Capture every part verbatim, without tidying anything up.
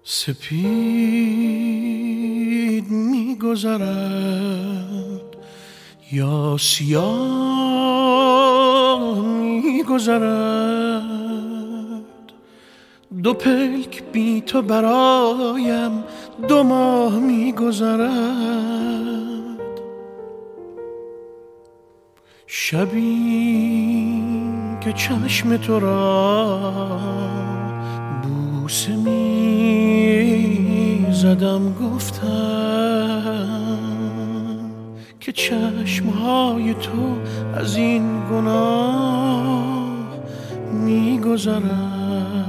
سپید می گذرد یا سیاه می گذرد، دو پلک بی تو برایم دو ماه می گذرد. شبی که چشم تو را بوسه می زدم، گفتم که چشمهای تو از این گناه می گذرد.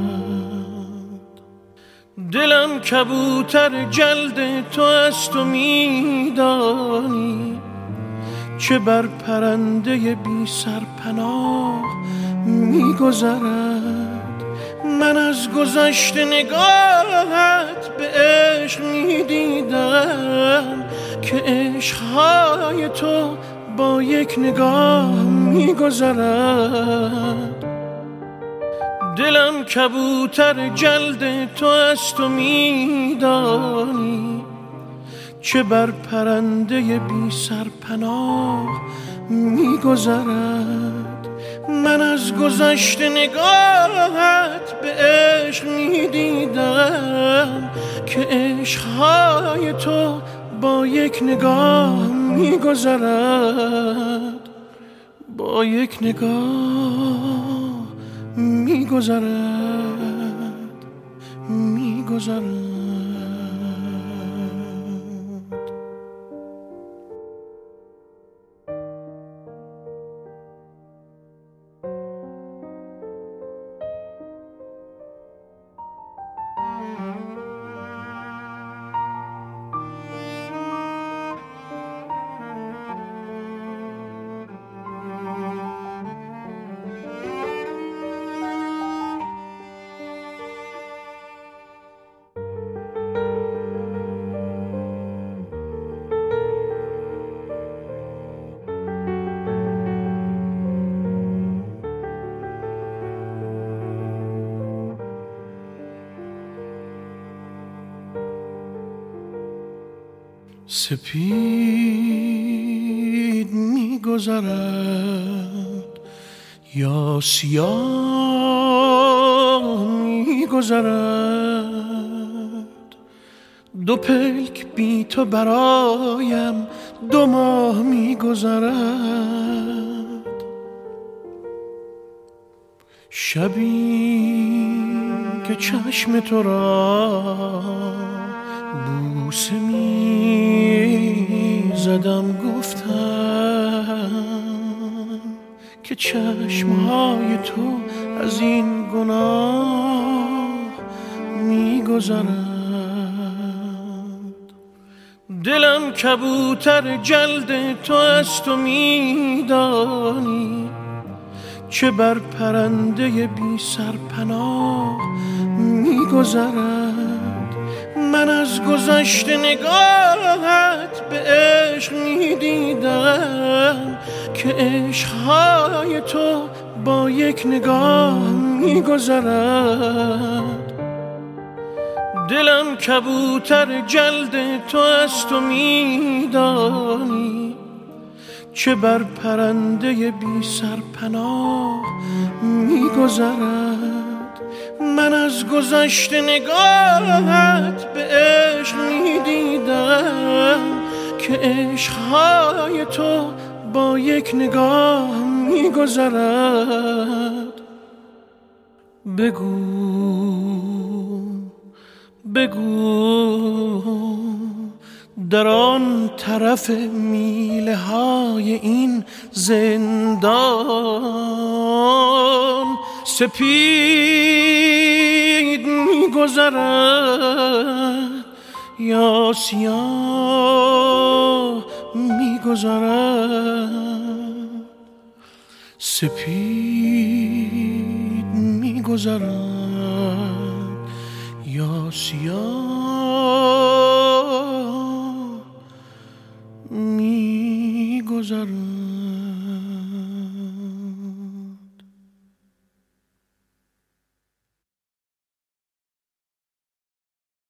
دلم کبوتر جلد تو است و می دانی چه بر پرنده بی سرپناه می گذرد. من از گذشت نگاهت به عشق می دیدم که عشقهای تو با یک نگاه می گذرد. دلم کبوتر جلد تو است و می دانی چه بر پرنده بی سرپناه می گذرد. من از گذشت نگاهت به عشق می دیدم که عشقهای تو با یک نگاه می گذرد، با یک نگاه می گذرد، می گذرد. سپید می گذرد یا سیاه می گذرد، دو پلک بی تو برایم دو ماه می گذرد. شبی که چشم تو را بوسه می زدم، گفتم که چشمهای تو از این گناه می گذرد. دلم کبوتر جلد تو است و می دانی چه بر پرنده بی سرپناه می گذرد. من از گذشت نگاهت به عشق می دیدم که عشقهای تو با یک نگاه می گذرد. دلم کبوتر جلد تو است و می دانی چه بر پرنده بی سرپناه می گذرد. من از گذشت نگاهت به عشق می دیدم که عشقهای تو با یک نگاه می گذرد. بگو بگو در آن طرف میله های این زندان سپید می گذرد یا سیاه می گذرد. سپید می گذرد یا سیاه می گذرد.